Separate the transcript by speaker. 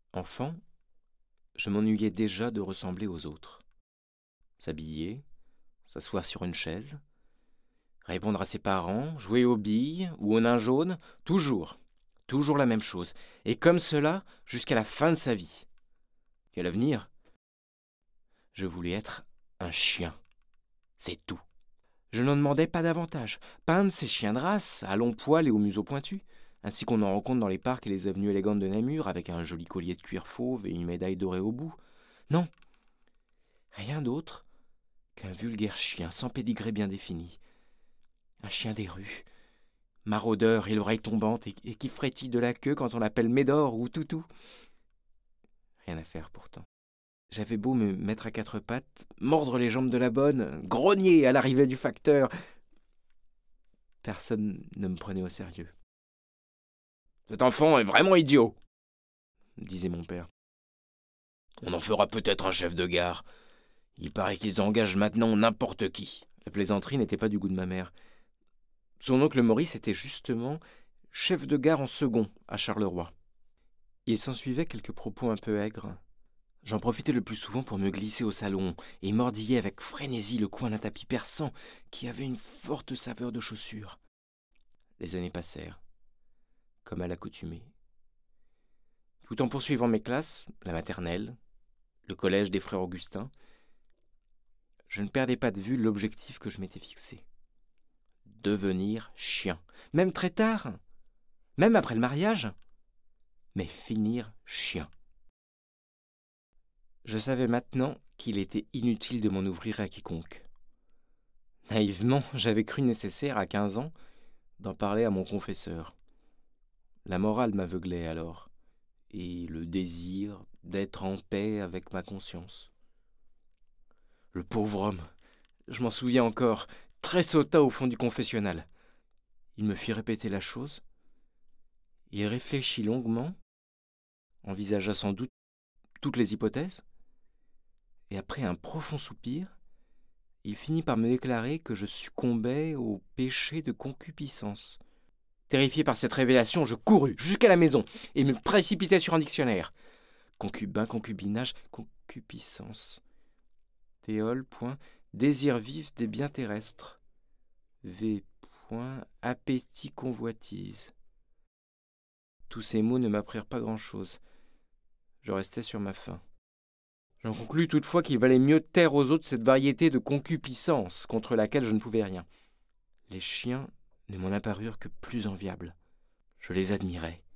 Speaker 1: Enfant, je m'ennuyais déjà de ressembler aux autres. S'habiller, s'asseoir sur une chaise, répondre à ses parents, jouer aux billes ou au nain jaune, toujours la même chose. Et comme cela, jusqu'à la fin de sa vie. Quel avenir? Je voulais être un chien. C'est tout. Je n'en demandais pas davantage. Peindre ces chiens de race, à longs poils et au museau pointu, ainsi qu'on en rencontre dans les parcs et les avenues élégantes de Namur, avec un joli collier de cuir fauve et une médaille dorée au bout. Non, rien d'autre qu'un vulgaire chien sans pédigré bien défini. Un chien des rues, maraudeur et l'oreille tombante, et qui frétille de la queue quand on l'appelle Médor ou Toutou. Rien à faire pourtant. J'avais beau me mettre à quatre pattes, mordre les jambes de la bonne, grogner à l'arrivée du facteur. Personne ne me prenait au sérieux. Cet enfant est vraiment idiot, disait mon père. On en fera peut-être un chef de gare. Il paraît qu'ils engagent maintenant n'importe qui. La plaisanterie n'était pas du goût de ma mère. Son oncle Maurice était justement chef de gare en second à Charleroi. Il s'ensuivait quelques propos un peu aigres. J'en profitais le plus souvent pour me glisser au salon et mordiller avec frénésie le coin d'un tapis persan qui avait une forte saveur de chaussures. Les années passèrent, comme à l'accoutumée. Tout en poursuivant mes classes, la maternelle, le collège des frères Augustins, je ne perdais pas de vue l'objectif que je m'étais fixé. Devenir chien. Même très tard, même après le mariage, mais finir chien. Je savais maintenant qu'il était inutile de m'en ouvrir à quiconque. Naïvement, j'avais cru nécessaire, à 15 ans, d'en parler à mon confesseur. La morale m'aveuglait alors, et le désir d'être en paix avec ma conscience. Le pauvre homme, je m'en souviens encore, tressauta au fond du confessionnal. Il me fit répéter la chose. Il réfléchit longuement, envisagea sans doute toutes les hypothèses, et après un profond soupir, il finit par me déclarer que je succombais au péché de concupiscence. Terrifié par cette révélation, je courus jusqu'à la maison et me précipitai sur un dictionnaire. Concubin, concubinage, concupiscence. Théol. Désir vif des biens terrestres. V. Appétit, convoitise. Tous ces mots ne m'apprirent pas grand-chose. Je restais sur ma faim. J'en conclus toutefois qu'il valait mieux taire aux autres cette variété de concupiscence contre laquelle je ne pouvais rien. Les chiens ne m'en apparurent que plus enviables. Je les admirais.